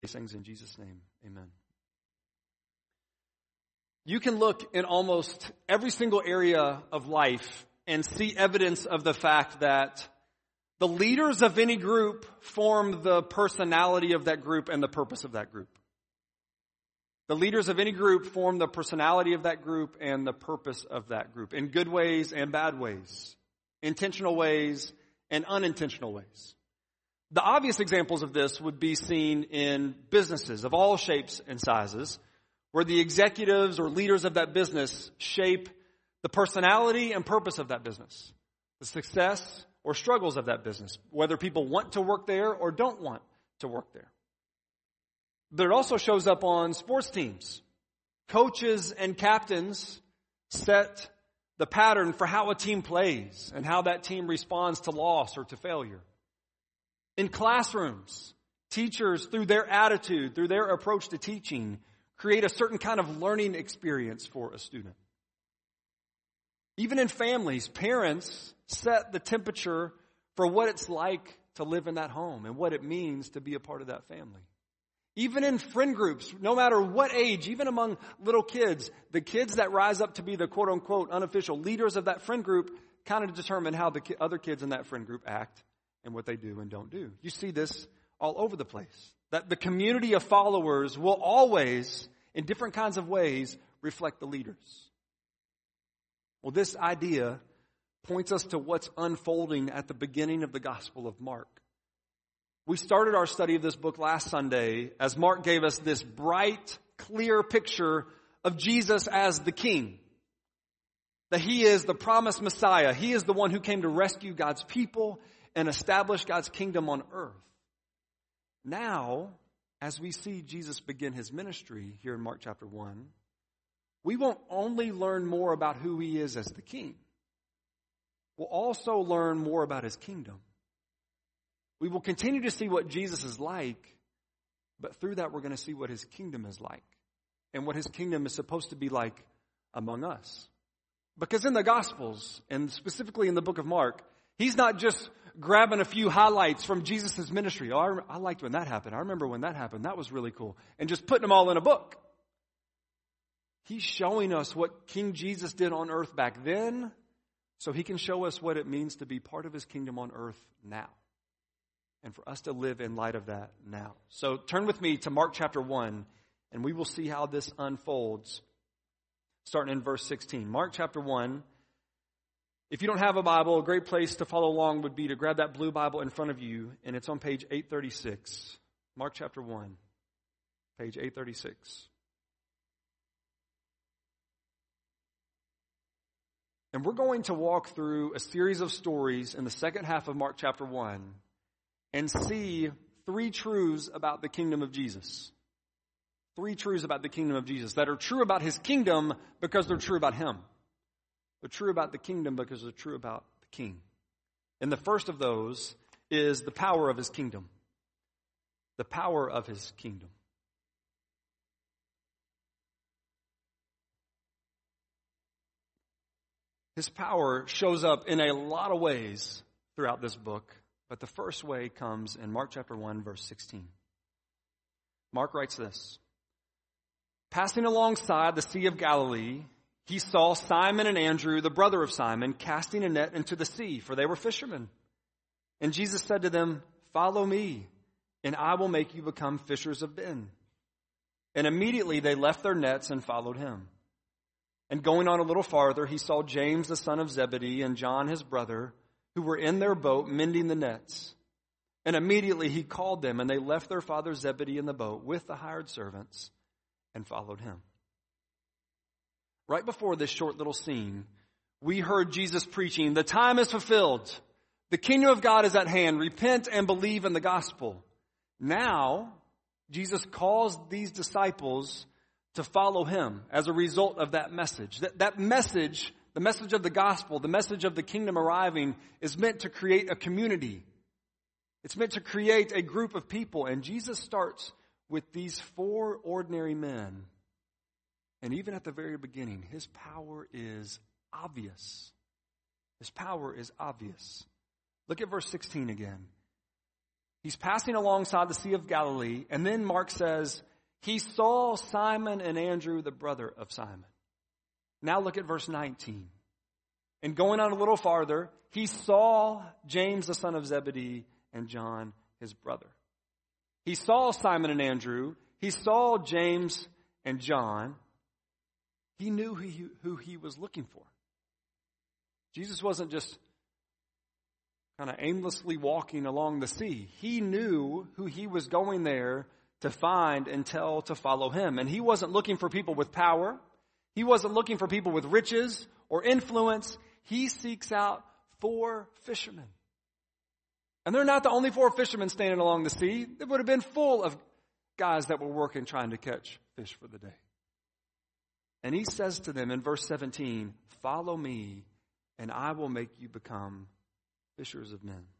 These things in Jesus' name, amen. You can look in almost every single area of life and see evidence of the fact that the leaders of any group form the personality of that group and the purpose of that group. The leaders of any group form the personality of that group and the purpose of that group, in good ways and bad ways, intentional ways and unintentional ways. The obvious examples of this would be seen in businesses of all shapes and sizes, where the executives or leaders of that business shape the personality and purpose of that business, the success or struggles of that business, whether people want to work there or don't want to work there. But it also shows up on sports teams. Coaches and captains set the pattern for how a team plays and how that team responds to loss or to failure. In classrooms, teachers, through their attitude, through their approach to teaching, create a certain kind of learning experience for a student. Even in families, parents set the temperature for what it's like to live in that home and what it means to be a part of that family. Even in friend groups, no matter what age, even among little kids, the kids that rise up to be the quote-unquote unofficial leaders of that friend group kind of determine how the other kids in that friend group act and what they do and don't do. You see this all over the place. That the community of followers will always, in different kinds of ways, reflect the leaders. Well, this idea points us to what's unfolding at the beginning of the Gospel of Mark. We started our study of this book last Sunday as Mark gave us this bright, clear picture of Jesus as the King. That He is the promised Messiah. He is the one who came to rescue God's people and establish God's kingdom on earth. Now, as we see Jesus begin His ministry here in Mark chapter 1, we won't only learn more about who He is as the King. We'll also learn more about His kingdom. We will continue to see what Jesus is like, but through that we're going to see what His kingdom is like and what His kingdom is supposed to be like among us. Because in the Gospels, and specifically in the book of Mark, He's not just grabbing a few highlights from Jesus' ministry. Oh, I liked when that happened. I remember when that happened. That was really cool. And just putting them all in a book. He's showing us what King Jesus did on earth back then, so He can show us what it means to be part of His kingdom on earth now. And for us to live in light of that now. So turn with me to Mark chapter 1, and we will see how this unfolds, starting in verse 16. Mark chapter 1. If you don't have a Bible, a great place to follow along would be to grab that blue Bible in front of you, and it's on page 836. Mark chapter 1, page 836. And we're going to walk through a series of stories in the second half of Mark chapter 1 and see three truths about the kingdom of Jesus. Three truths about the kingdom of Jesus that are true about His kingdom because they're true about Him. They're true about the kingdom because they're true about the King. And the first of those is the power of His kingdom. The power of His kingdom. His power shows up in a lot of ways throughout this book, but the first way comes in Mark chapter 1, verse 16. Mark writes this: Passing alongside the Sea of Galilee, He saw Simon and Andrew, the brother of Simon, casting a net into the sea, for they were fishermen. And Jesus said to them, Follow me, and I will make you become fishers of men. And immediately they left their nets and followed Him. And going on a little farther, He saw James, the son of Zebedee, and John, his brother, who were in their boat mending the nets. And immediately He called them, and they left their father Zebedee in the boat with the hired servants and followed Him. Right before this short little scene, we heard Jesus preaching, the time is fulfilled. The kingdom of God is at hand. Repent and believe in the gospel. Now, Jesus calls these disciples to follow Him as a result of that message. That message, the message of the gospel, the message of the kingdom arriving, is meant to create a community. It's meant to create a group of people. And Jesus starts with these four ordinary men. And even at the very beginning, His power is obvious. His power is obvious. Look at verse 16 again. He's passing alongside the Sea of Galilee, and then Mark says, he saw Simon and Andrew, the brother of Simon. Now look at verse 19. And going on a little farther, he saw James, the son of Zebedee, and John, his brother. He saw Simon and Andrew. He saw James and John. He knew who he was looking for. Jesus wasn't just kind of aimlessly walking along the sea. He knew who he was going there to find and tell to follow him. And he wasn't looking for people with power. He wasn't looking for people with riches or influence. He seeks out 4 fishermen. And they're not the only 4 fishermen standing along the sea. It would have been full of guys that were working trying to catch fish for the day. And he says to them in verse 17, follow me and I will make you become fishers of men.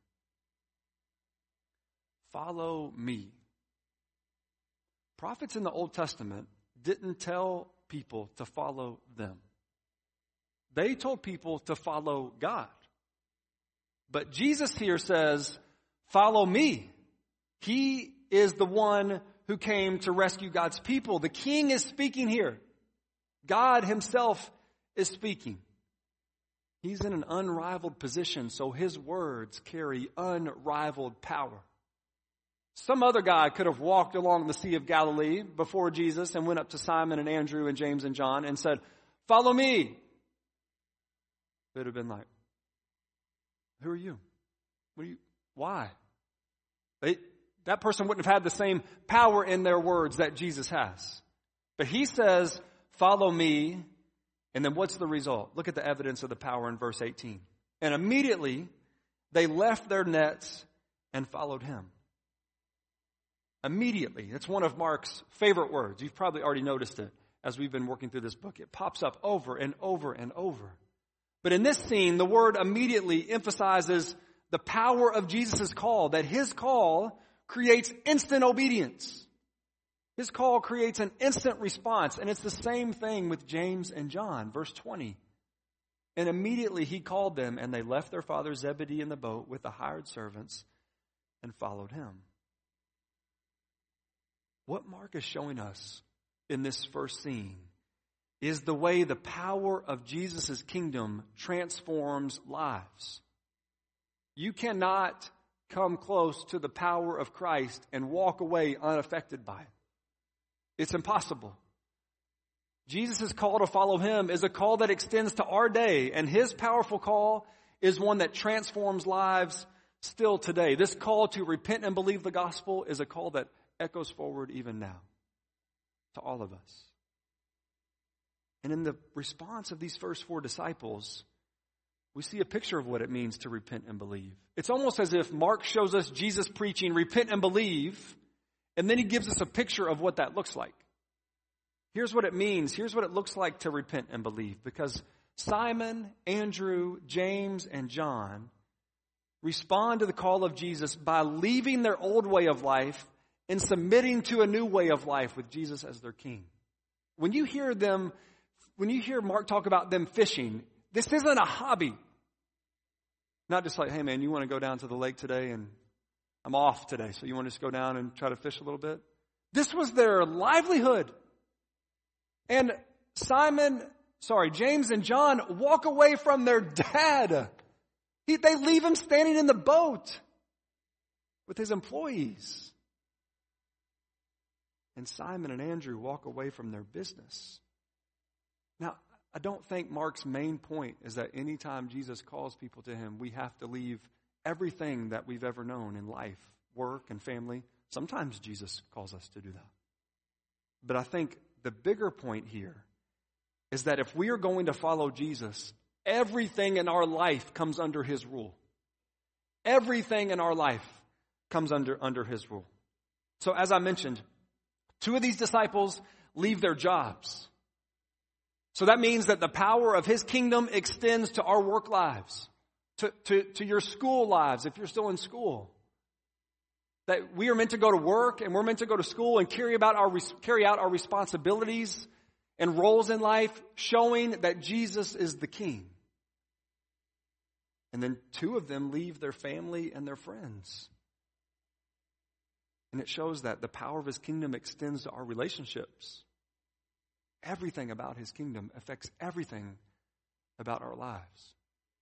Follow me. Prophets in the Old Testament didn't tell people to follow them. They told people to follow God. But Jesus here says, follow me. He is the one who came to rescue God's people. The King is speaking here. God himself is speaking. He's in an unrivaled position, so his words carry unrivaled power. Some other guy could have walked along the Sea of Galilee before Jesus and went up to Simon and Andrew and James and John and said, follow me. It would have been like, who are you? Why? That person wouldn't have had the same power in their words that Jesus has. But he says, follow me. And then what's the result? Look at the evidence of the power in verse 18. And immediately they left their nets and followed him. Immediately. It's one of Mark's favorite words. You've probably already noticed it as we've been working through this book. It pops up over and over and over. But in this scene, the word immediately emphasizes the power of Jesus' call, that his call creates instant obedience. His call creates an instant response. And it's the same thing with James and John. Verse 20. And immediately he called them, and they left their father Zebedee in the boat with the hired servants and followed him. What Mark is showing us in this first scene is the way the power of Jesus' kingdom transforms lives. You cannot come close to the power of Christ and walk away unaffected by it. It's impossible. Jesus' call to follow him is a call that extends to our day, and his powerful call is one that transforms lives still today. This call to repent and believe the gospel is a call that echoes forward even now to all of us. And in the response of these first 4 disciples, we see a picture of what it means to repent and believe. It's almost as if Mark shows us Jesus preaching, repent and believe, and then he gives us a picture of what that looks like. Here's what it means. Here's what it looks like to repent and believe. Because Simon, Andrew, James, and John respond to the call of Jesus by leaving their old way of life and submitting to a new way of life with Jesus as their king. When you hear Mark talk about them fishing, this isn't a hobby. Not just like, hey man, you want to go down to the lake today and I'm off today, so you want to just go down and try to fish a little bit? This was their livelihood. And James and John walk away from their dad. They leave him standing in the boat with his employees. And Simon and Andrew walk away from their business. Now, I don't think Mark's main point is that anytime Jesus calls people to him, we have to leave everything that we've ever known in life, work and family. Sometimes Jesus calls us to do that. But I think the bigger point here is that if we are going to follow Jesus, everything in our life comes under his rule. Everything in our life comes under his rule. So as I mentioned, 2 of these disciples leave their jobs. So that means that the power of his kingdom extends to our work lives, to your school lives if you're still in school. That we are meant to go to work and we're meant to go to school and carry out our responsibilities and roles in life, showing that Jesus is the king. And then 2 of them leave their family and their friends. And it shows that the power of his kingdom extends to our relationships. Everything about his kingdom affects everything about our lives.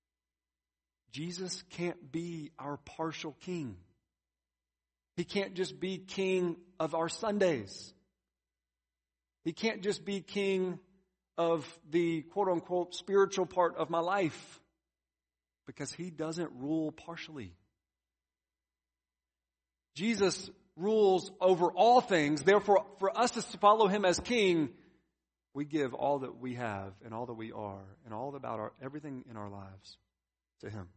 Jesus can't be our partial king. He can't just be king of our Sundays. He can't just be king of the quote-unquote spiritual part of my life, because he doesn't rule partially. Jesus rules over all things. Therefore, for us to follow him as king, we give all that we have and all that we are and all about everything in our lives to him.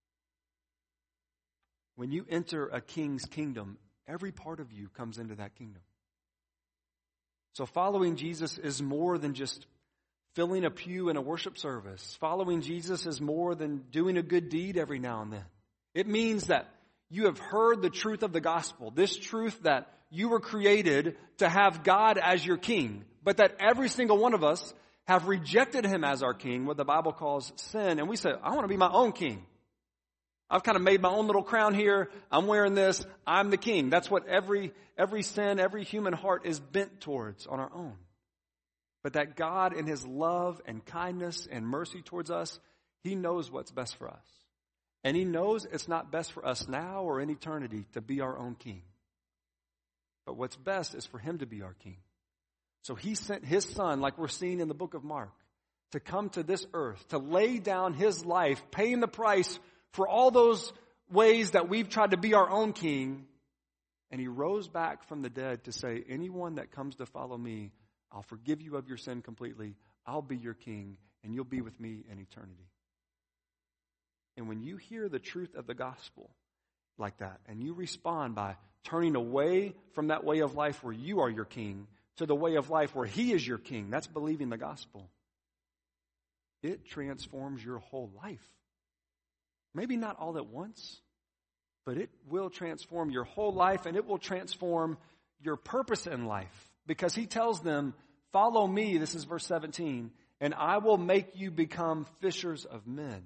When you enter a king's kingdom, every part of you comes into that kingdom. So following Jesus is more than just filling a pew in a worship service. Following Jesus is more than doing a good deed every now and then. It means that you have heard the truth of the gospel, this truth that you were created to have God as your king, but that every single one of us have rejected him as our king, what the Bible calls sin. And we say, I want to be my own king. I've kind of made my own little crown here. I'm wearing this. I'm the king. That's what every sin, every human heart is bent towards on our own. But that God in his love and kindness and mercy towards us, he knows what's best for us. And he knows it's not best for us now or in eternity to be our own king. But what's best is for him to be our king. So he sent his son, like we're seeing in the book of Mark, to come to this earth, to lay down his life, paying the price for all those ways that we've tried to be our own king. And he rose back from the dead to say, anyone that comes to follow me, I'll forgive you of your sin completely. I'll be your king, and you'll be with me in eternity. And when you hear the truth of the gospel like that, and you respond by turning away from that way of life where you are your king to the way of life where he is your king, that's believing the gospel. It transforms your whole life. Maybe not all at once, but it will transform your whole life, and it will transform your purpose in life. Because he tells them, follow me, this is verse 17, and I will make you become fishers of men.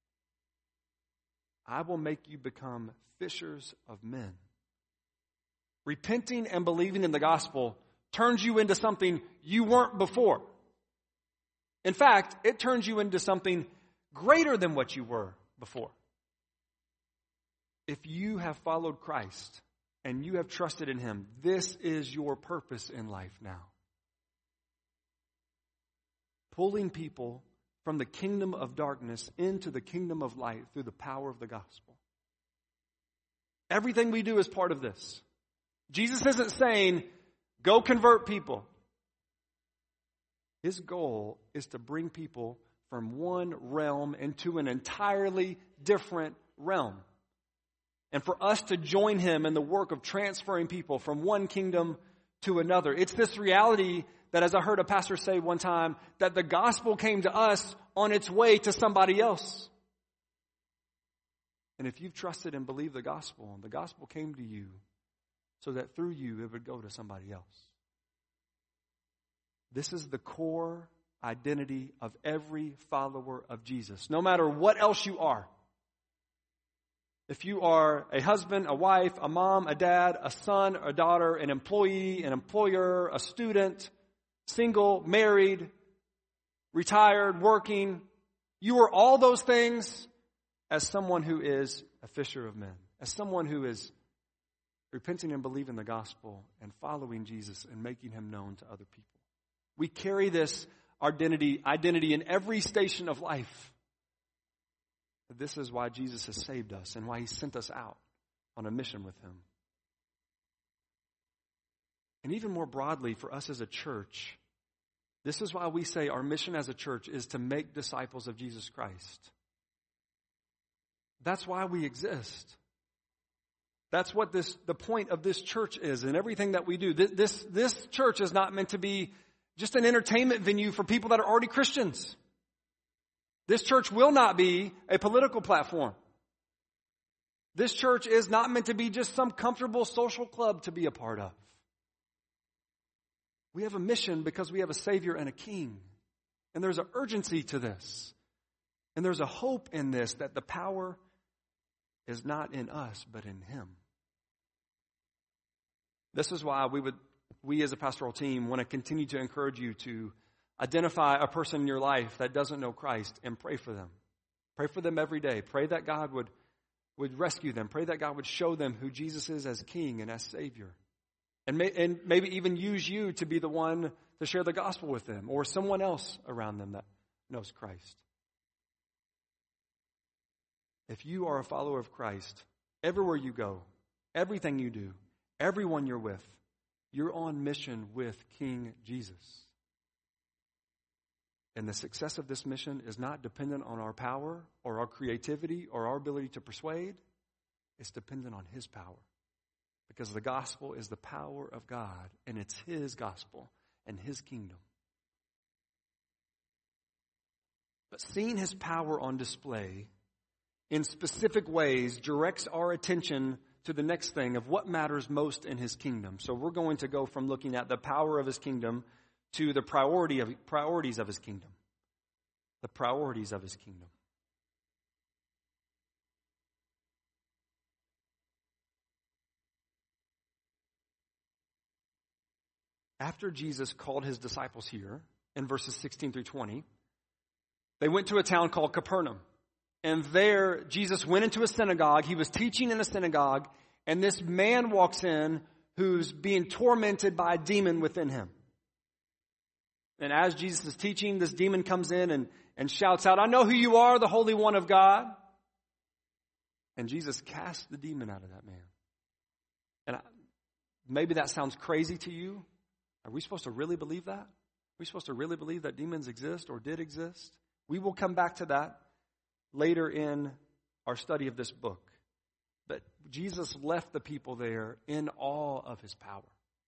I will make you become fishers of men. Repenting and believing in the gospel turns you into something you weren't before. In fact, it turns you into something greater than what you were before. If you have followed Christ and you have trusted in him, this is your purpose in life now. Pulling people from the kingdom of darkness into the kingdom of light through the power of the gospel. Everything we do is part of this. Jesus isn't saying, go convert people. His goal is to bring people from one realm into an entirely different realm. And for us to join him in the work of transferring people from one kingdom to another. It's this reality that, as I heard a pastor say one time, that the gospel came to us on its way to somebody else. And if you've trusted and believed the gospel came to you so that through you it would go to somebody else. This is the core identity of every follower of Jesus, no matter what else you are. If you are a husband, a wife, a mom, a dad, a son, a daughter, an employee, an employer, a student, single, married, retired, working, you are all those things as someone who is a fisher of men, as someone who is repenting and believing the gospel and following Jesus and making him known to other people. We carry this identity in every station of life. This is why Jesus has saved us and why he sent us out on a mission with him. And even more broadly for us as a church, this is why we say our mission as a church is to make disciples of Jesus Christ. That's why we exist. That's what the point of this church is and everything that we do. This church is not meant to be just an entertainment venue for people that are already Christians. This church will not be a political platform. This church is not meant to be just some comfortable social club to be a part of. We have a mission because we have a Savior and a King. And there's an urgency to this. And there's a hope in this that the power is not in us, but in him. This is why we as a pastoral team want to continue to encourage you to identify a person in your life that doesn't know Christ and pray for them. Pray for them every day. Pray that God would rescue them. Pray that God would show them who Jesus is as King and as Savior. And maybe even use you to be the one to share the gospel with them or someone else around them that knows Christ. If you are a follower of Christ, everywhere you go, everything you do, everyone you're with, you're on mission with King Jesus. And the success of this mission is not dependent on our power or our creativity or our ability to persuade. It's dependent on His power. Because the gospel is the power of God, and it's His gospel and His kingdom. But seeing His power on display in specific ways directs our attention to the next thing of what matters most in His kingdom. So we're going to go from looking at the power of His kingdom to the priorities of His kingdom. The priorities of His kingdom. After Jesus called His disciples here, in verses 16 through 20, they went to a town called Capernaum. And there, Jesus went into a synagogue. He was teaching in a synagogue, and this man walks in who's being tormented by a demon within him. And as Jesus is teaching, this demon comes in and shouts out, "I know who you are, the Holy One of God." And Jesus casts the demon out of that man. And maybe that sounds crazy to you. Are we supposed to really believe that? Are we supposed to really believe that demons exist or did exist? We will come back to that later in our study of this book. But Jesus left the people there in awe of His power.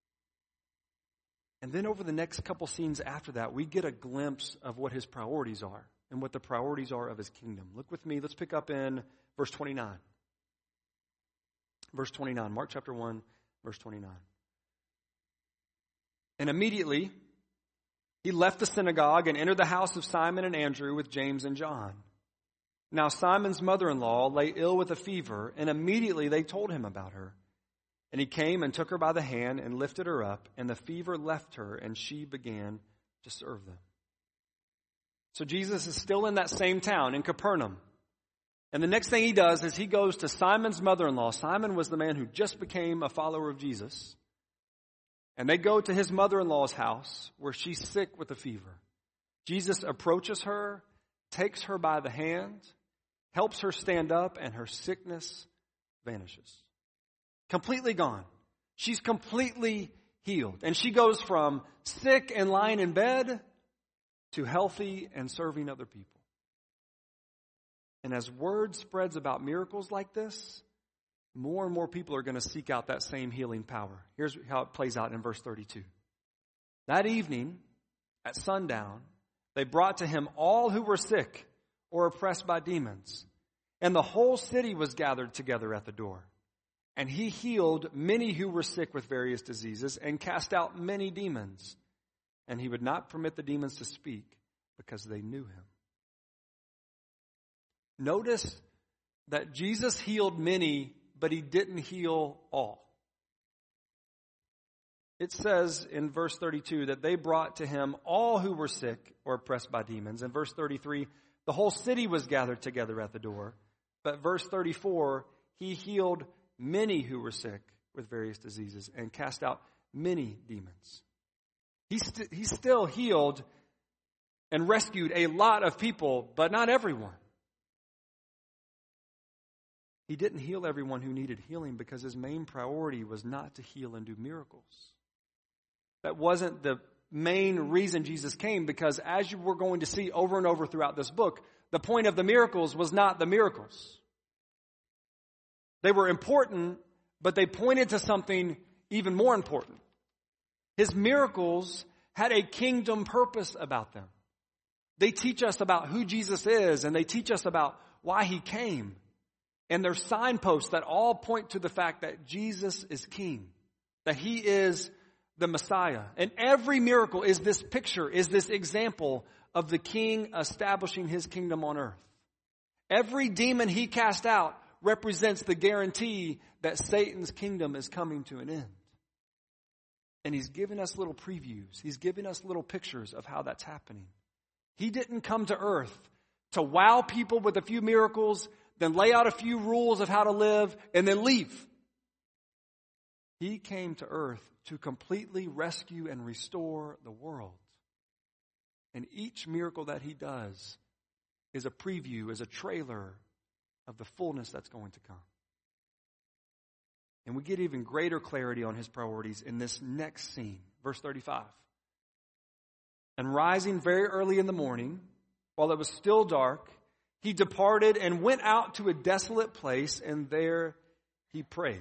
And then over the next couple scenes after that, we get a glimpse of what His priorities are and what the priorities are of His kingdom. Look with me. Let's pick up in verse 29. Verse 29, Mark chapter 1, verse 29. And immediately He left the synagogue and entered the house of Simon and Andrew with James and John. Now Simon's mother-in-law lay ill with a fever, and immediately they told Him about her. And He came and took her by the hand and lifted her up, and the fever left her, and she began to serve them. So Jesus is still in that same town, in Capernaum. And the next thing He does is He goes to Simon's mother-in-law. Simon was the man who just became a follower of Jesus. And they go to his mother-in-law's house where she's sick with a fever. Jesus approaches her, takes her by the hand, helps her stand up, and her sickness vanishes. Completely gone. She's completely healed. And she goes from sick and lying in bed to healthy and serving other people. And as word spreads about miracles like this, more and more people are going to seek out that same healing power. Here's how it plays out in verse 32. That evening, at sundown, they brought to Him all who were sick or oppressed by demons. And the whole city was gathered together at the door. And He healed many who were sick with various diseases and cast out many demons. And He would not permit the demons to speak because they knew Him. Notice that Jesus healed many, but He didn't heal all. It says in verse 32 that they brought to Him all who were sick or oppressed by demons. In verse 33, the whole city was gathered together at the door. But verse 34, He healed many who were sick with various diseases and cast out many demons. He still healed and rescued a lot of people, but not everyone. He didn't heal everyone who needed healing because His main priority was not to heal and do miracles. That wasn't the main reason Jesus came, because as you were going to see over and over throughout this book, the point of the miracles was not the miracles. They were important, but they pointed to something even more important. His miracles had a kingdom purpose about them. They teach us about who Jesus is, and they teach us about why He came. And they're signposts that all point to the fact that Jesus is King, that He is the Messiah. And every miracle is this picture, is this example of the King establishing His kingdom on earth. Every demon He cast out represents the guarantee that Satan's kingdom is coming to an end. And he's giving us little previews. He's giving us little pictures of how that's happening. He didn't come to earth to wow people with a few miracles, then lay out a few rules of how to live, and then leave. He came to earth to completely rescue and restore the world. And each miracle that he does is a preview, is a trailer of the fullness that's going to come. And we get even greater clarity on his priorities in this next scene, verse 35. And rising very early in the morning, while it was still dark, he departed and went out to a desolate place, and there he prayed.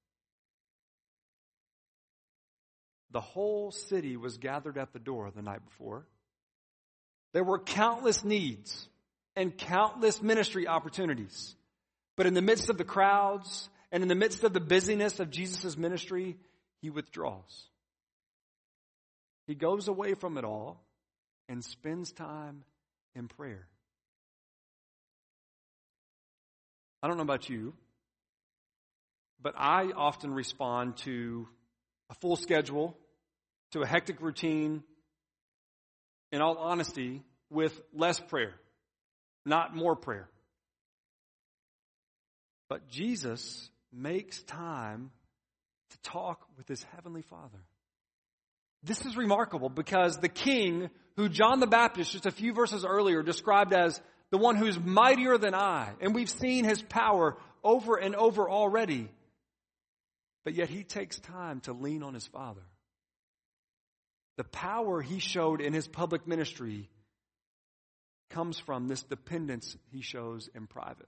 The whole city was gathered at the door the night before. There were countless needs and countless ministry opportunities. But in the midst of the crowds and in the midst of the busyness of Jesus' ministry, he withdraws. He goes away from it all and spends time in prayer. I don't know about you, but I often respond to a full schedule, to a hectic routine, in all honesty, with less prayer, not more prayer. But Jesus makes time to talk with his heavenly Father. This is remarkable because the king who John the Baptist just a few verses earlier described as the one who's mightier than I, and we've seen his power over and over already, but yet he takes time to lean on his Father. The power he showed in his public ministry comes from this dependence he shows in private.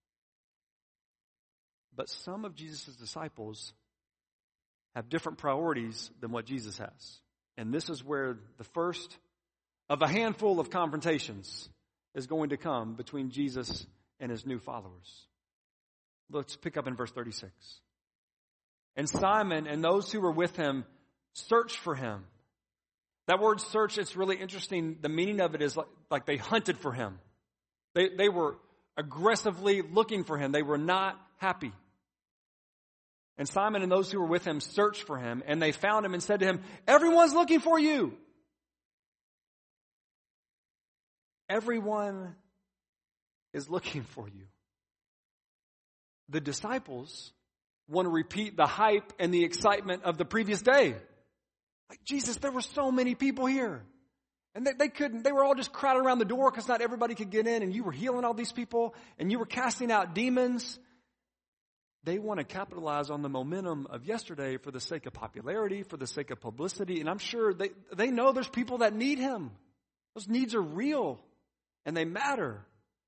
But some of Jesus' disciples have different priorities than what Jesus has. And this is where the first of a handful of confrontations is going to come between Jesus and his new followers. Let's pick up in verse 36. And Simon and those who were with him searched for him. That word search, it's really interesting. The meaning of it is like they hunted for him. They were aggressively looking for him. They were not happy. And Simon and those who were with him searched for him, and they found him and said to him, "Everyone's looking for you." Everyone is looking for you. The disciples want to repeat the hype and the excitement of the previous day. Like, Jesus, there were so many people here. And they were all just crowded around the door because not everybody could get in, and you were healing all these people, and you were casting out demons. They want to capitalize on the momentum of yesterday for the sake of popularity, for the sake of publicity. And I'm sure they know there's people that need him. Those needs are real and they matter.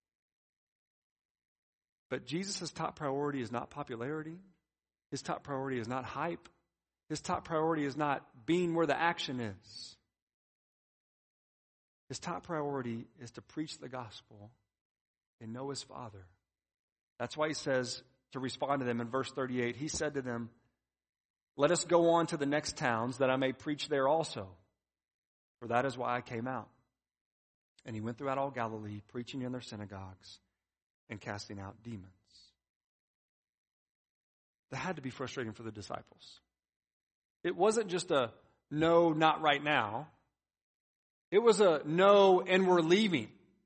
But Jesus' top priority is not popularity. His top priority is not hype. His top priority is not being where the action is. His top priority is to preach the gospel and know his Father. That's why he says, to respond to them in verse 38, he said to them, "Let us go on to the next towns that I may preach there also, for that is why I came out." And he went throughout all Galilee, preaching in their synagogues and casting out demons. That had to be frustrating for the disciples. It wasn't just a no, not right now. It was a no, and we're leaving.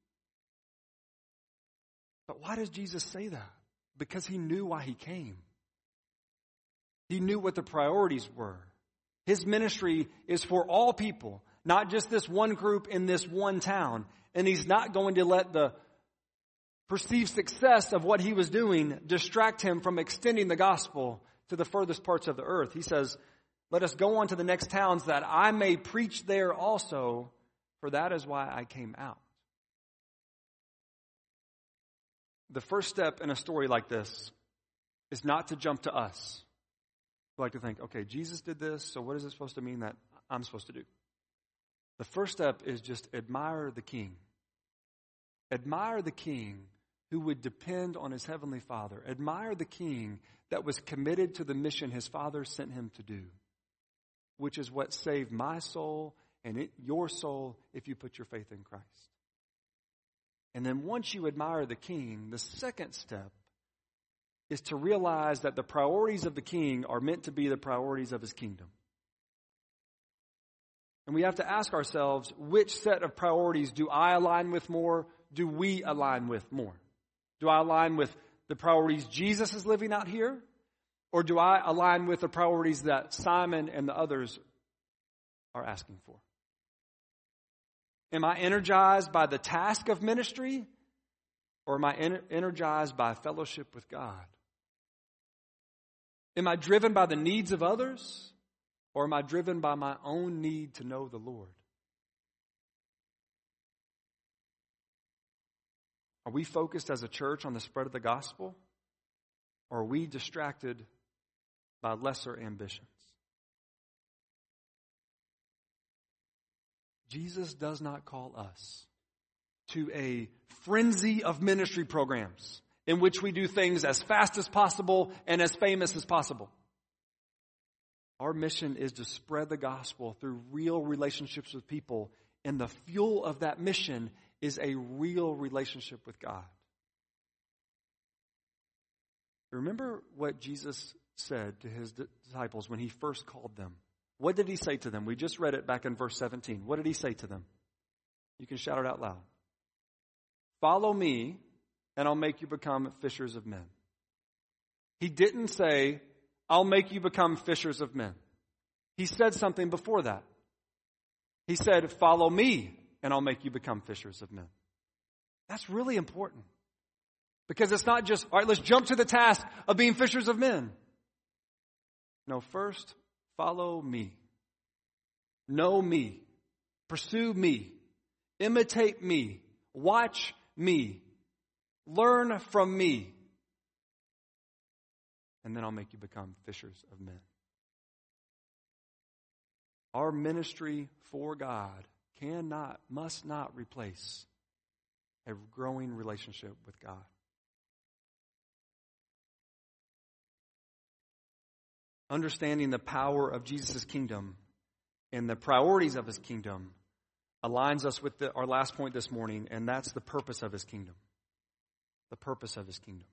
But why does Jesus say that? Because he knew why he came. He knew what the priorities were. His ministry is for all people, not just this one group in this one town. And he's not going to let the perceived success of what he was doing distract him from extending the gospel to the furthest parts of the earth. He says, "Let us go on to the next towns that I may preach there also, for that is why I came out." The first step in a story like this is not to jump to us. We like to think, okay, Jesus did this, so what is it supposed to mean that I'm supposed to do? The first step is just admire the king. Admire the king who would depend on his heavenly Father. Admire the king that was committed to the mission his Father sent him to do, which is what saved my soul and your soul if you put your faith in Christ. And then once you admire the king, the second step is to realize that the priorities of the king are meant to be the priorities of his kingdom. And we have to ask ourselves, which set of priorities do I align with more? Do we align with more? Do I align with the priorities Jesus is living out here? Or do I align with the priorities that Simon and the others are asking for? Am I energized by the task of ministry? Or am I energized by fellowship with God? Am I driven by the needs of others? Or am I driven by my own need to know the Lord? Are we focused as a church on the spread of the gospel? Or are we distracted by lesser ambitions? Jesus does not call us to a frenzy of ministry programs in which we do things as fast as possible and as famous as possible. Our mission is to spread the gospel through real relationships with people, and the fuel of that mission is a real relationship with God. Remember what Jesus said to his disciples when he first called them. What did he say to them? We just read it back in verse 17. What did he say to them? You can shout it out loud. Follow me, and I'll make you become fishers of men. He didn't say, I'll make you become fishers of men. He said something before that. He said, follow me, and I'll make you become fishers of men. That's really important. Because it's not just, all right, let's jump to the task of being fishers of men. No, first, follow me. Know me. Pursue me. Imitate me. Watch me. Learn from me. And then I'll make you become fishers of men. Our ministry for God must not replace a growing relationship with God. Understanding the power of Jesus' kingdom and the priorities of his kingdom aligns us with our last point this morning, and that's the purpose of his kingdom. The purpose of his kingdom.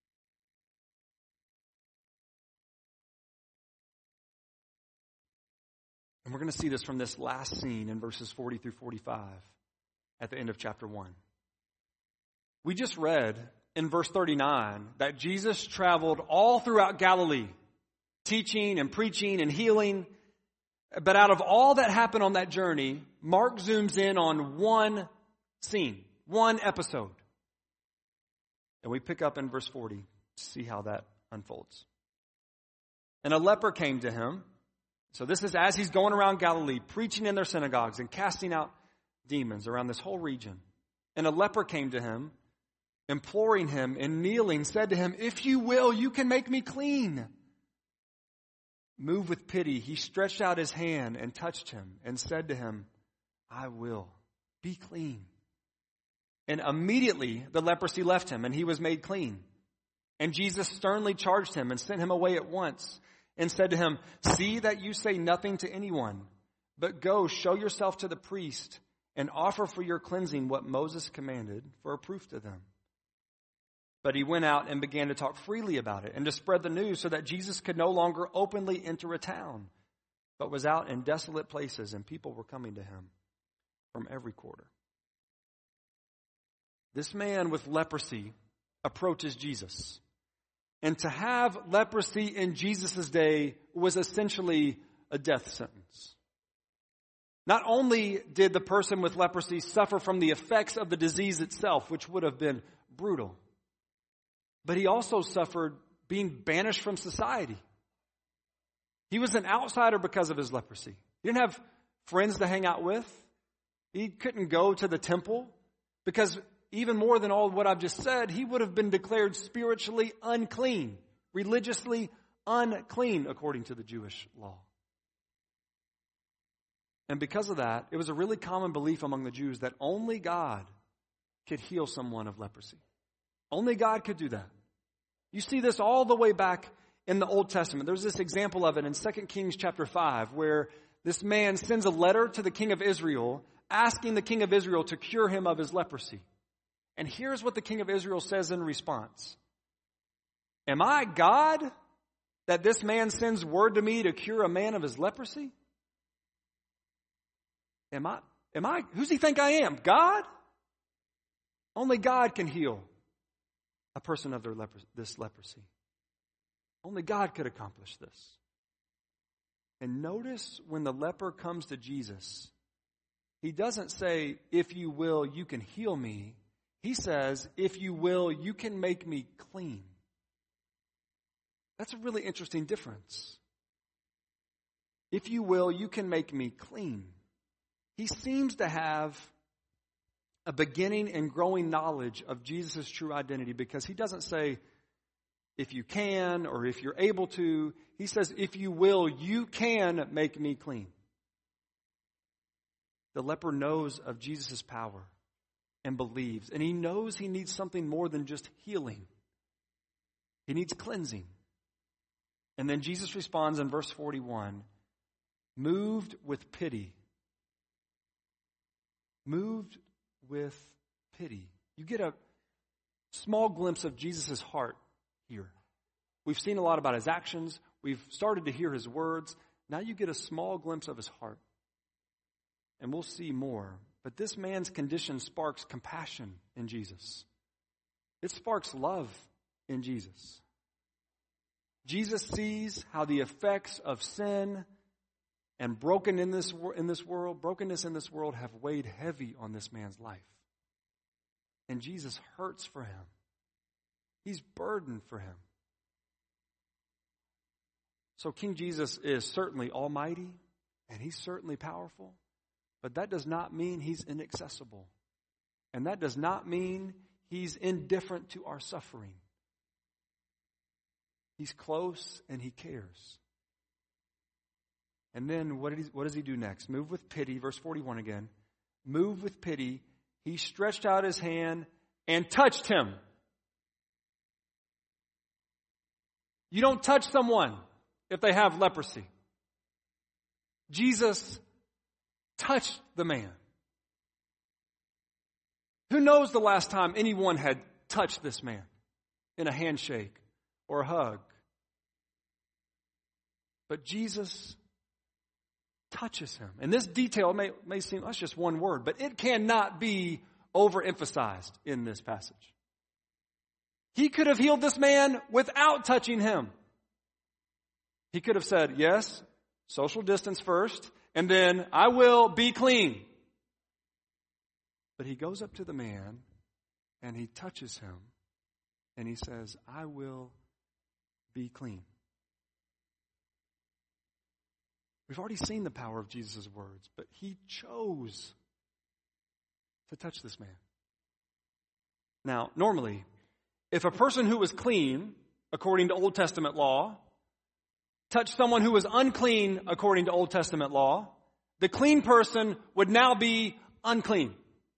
And we're going to see this from this last scene in verses 40 through 45 at the end of chapter 1. We just read in verse 39 that Jesus traveled all throughout Galilee, teaching and preaching and healing. But out of all that happened on that journey, Mark zooms in on one scene, one episode. And we pick up in verse 40 to see how that unfolds. And a leper came to him. So this is as he's going around Galilee, preaching in their synagogues and casting out demons around this whole region. And a leper came to him, imploring him and kneeling, said to him, if you will, you can make me clean. Moved with pity, he stretched out his hand and touched him and said to him, I will, be clean. And immediately the leprosy left him and he was made clean. And Jesus sternly charged him and sent him away at once and said to him, see that you say nothing to anyone, but go show yourself to the priest and offer for your cleansing what Moses commanded for a proof to them. But he went out and began to talk freely about it and to spread the news so that Jesus could no longer openly enter a town, but was out in desolate places and people were coming to him from every quarter. This man with leprosy approaches Jesus. And to have leprosy in Jesus' day was essentially a death sentence. Not only did the person with leprosy suffer from the effects of the disease itself, which would have been brutal, but he also suffered being banished from society. He was an outsider because of his leprosy. He didn't have friends to hang out with. He couldn't go to the temple because even more than all what I've just said, he would have been declared spiritually unclean, religiously unclean according to the Jewish law. And because of that, it was a really common belief among the Jews that only God could heal someone of leprosy. Only God could do that. You see this all the way back in the Old Testament. There's this example of it in 2 Kings chapter 5 where this man sends a letter to the king of Israel asking the king of Israel to cure him of his leprosy. And here's what the king of Israel says in response. Am I God that this man sends word to me to cure a man of his leprosy? Who's he think I am? God? Only God can heal a person of this leprosy. Only God could accomplish this. And notice when the leper comes to Jesus, he doesn't say, if you will, you can heal me. He says, if you will, you can make me clean. That's a really interesting difference. If you will, you can make me clean. He seems to have a beginning and growing knowledge of Jesus' true identity, because he doesn't say, if you can or if you're able to. He says, if you will, you can make me clean. The leper knows of Jesus' power and believes, and he knows he needs something more than just healing. He needs cleansing. And then Jesus responds in verse 41, moved with pity. Moved with pity. You get a small glimpse of Jesus' heart here. We've seen a lot about his actions. We've started to hear his words. Now you get a small glimpse of his heart. And we'll see more. But this man's condition sparks compassion in Jesus. It sparks love in Jesus. Jesus sees how the effects of sin and brokenness in this world have weighed heavy on this man's life. And Jesus hurts for him. He's burdened for him. So King Jesus is certainly almighty, and he's certainly powerful, but that does not mean he's inaccessible. And that does not mean he's indifferent to our suffering. He's close and he cares. And then what does he do next? Move with pity, verse 41 again. Move with pity. He stretched out his hand and touched him. You don't touch someone if they have leprosy. Jesus touched the man. Who knows the last time anyone had touched this man in a handshake or a hug? But Jesus touches him. And this detail may seem, that's just one word, but it cannot be overemphasized in this passage. He could have healed this man without touching him. He could have said, yes, social distance first, and then I will be clean. But he goes up to the man and he touches him and he says, I will be clean. We've already seen the power of Jesus' words, but he chose to touch this man. Now, normally, if a person who was clean, according to Old Testament law, touched someone who was unclean, according to Old Testament law, the clean person would now be unclean.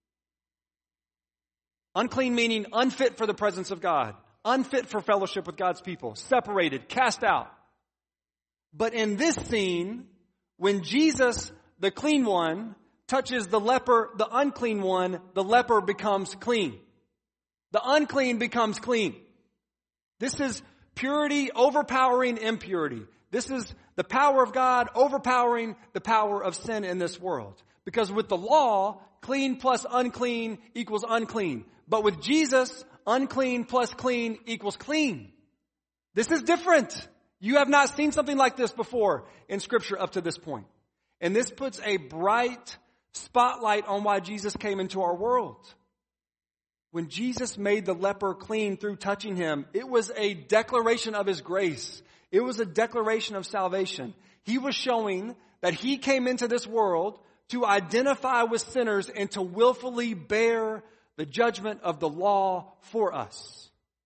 Unclean meaning unfit for the presence of God, unfit for fellowship with God's people, separated, cast out. But in this scene, when Jesus, the clean one, touches the leper, the unclean one, the leper becomes clean. The unclean becomes clean. This is purity overpowering impurity. This is the power of God overpowering the power of sin in this world. Because with the law, clean plus unclean equals unclean. But with Jesus, unclean plus clean equals clean. This is different. You have not seen something like this before in Scripture up to this point. And this puts a bright spotlight on why Jesus came into our world. When Jesus made the leper clean through touching him, it was a declaration of his grace. It was a declaration of salvation. He was showing that he came into this world to identify with sinners and to willfully bear the judgment of the law for us.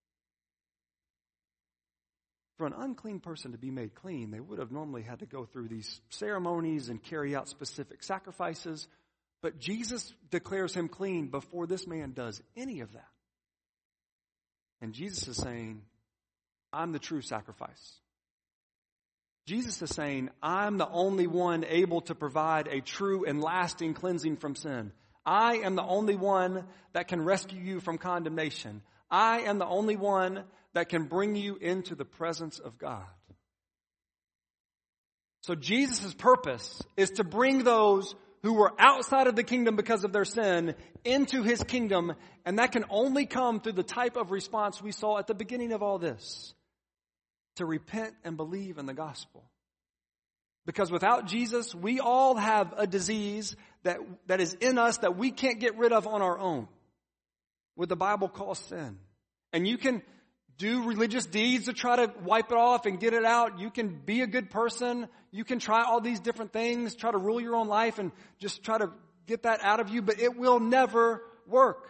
For an unclean person to be made clean, they would have normally had to go through these ceremonies and carry out specific sacrifices. But Jesus declares him clean before this man does any of that. And Jesus is saying, I'm the true sacrifice. Jesus is saying, I'm the only one able to provide a true and lasting cleansing from sin. I am the only one that can rescue you from condemnation. I am the only one that can bring you into the presence of God. So Jesus' purpose is to bring those who were outside of the kingdom because of their sin into his kingdom. And that can only come through the type of response we saw at the beginning of all this. To repent and believe in the gospel. Because without Jesus, we all have a disease that is in us that we can't get rid of on our own. What the Bible calls sin. And you can do religious deeds to try to wipe it off and get it out. You can be a good person. You can try all these different things, try to rule your own life and just try to get that out of you, but it will never work.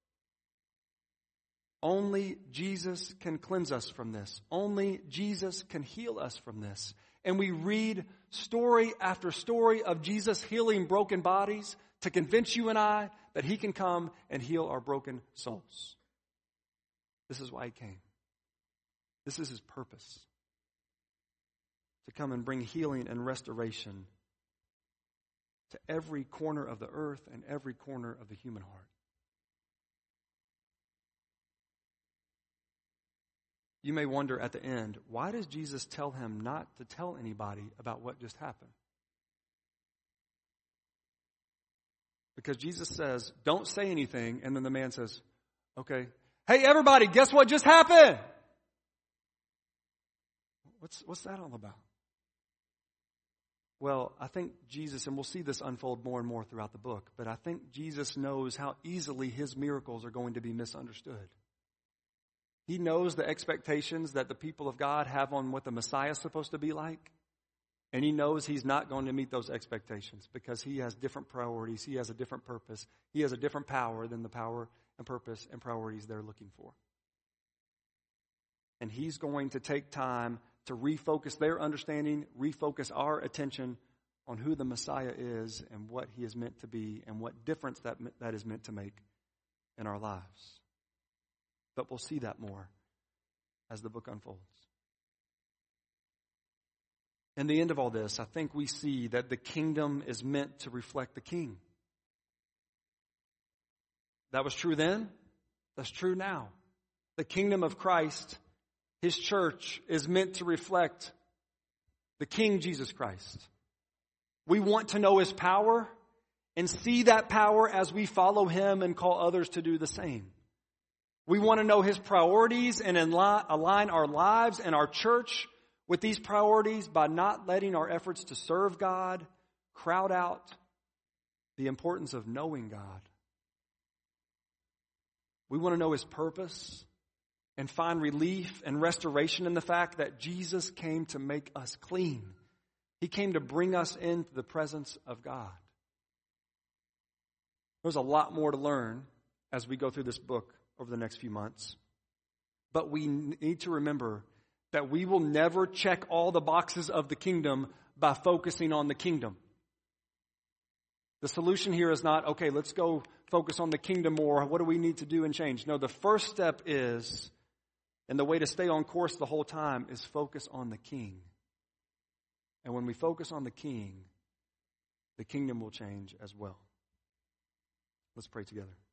Only Jesus can cleanse us from this. Only Jesus can heal us from this. And we read story after story of Jesus healing broken bodies to convince you and I that he can come and heal our broken souls. This is why he came. This is his purpose. To come and bring healing and restoration to every corner of the earth and every corner of the human heart. You may wonder at the end, why does Jesus tell him not to tell anybody about what just happened? Because Jesus says, don't say anything, and then the man says, okay, hey everybody, guess what just happened? What's that all about? Well, I think Jesus, and we'll see this unfold more and more throughout the book, but I think Jesus knows how easily his miracles are going to be misunderstood. He knows the expectations that the people of God have on what the Messiah is supposed to be like. And he knows he's not going to meet those expectations because he has different priorities. He has a different purpose. He has a different power than the power and purpose and priorities they're looking for. And he's going to take time to refocus their understanding, refocus our attention on who the Messiah is and what he is meant to be and what difference that is meant to make in our lives. But we'll see that more as the book unfolds. In the end of all this, I think we see that the kingdom is meant to reflect the king. That was true then. That's true now. The kingdom of Christ, his church, is meant to reflect the King Jesus Christ. We want to know his power and see that power as we follow him and call others to do the same. We want to know his priorities and align our lives and our church with these priorities by not letting our efforts to serve God crowd out the importance of knowing God. We want to know his purpose and find relief and restoration in the fact that Jesus came to make us clean. He came to bring us into the presence of God. There's a lot more to learn as we go through this book over the next few months. But we need to remember that we will never check all the boxes of the kingdom by focusing on the kingdom. The solution here is not, okay, let's go focus on the kingdom more. What do we need to do and change? No, the first step is, and the way to stay on course the whole time, is focus on the king. And when we focus on the king, the kingdom will change as well. Let's pray together.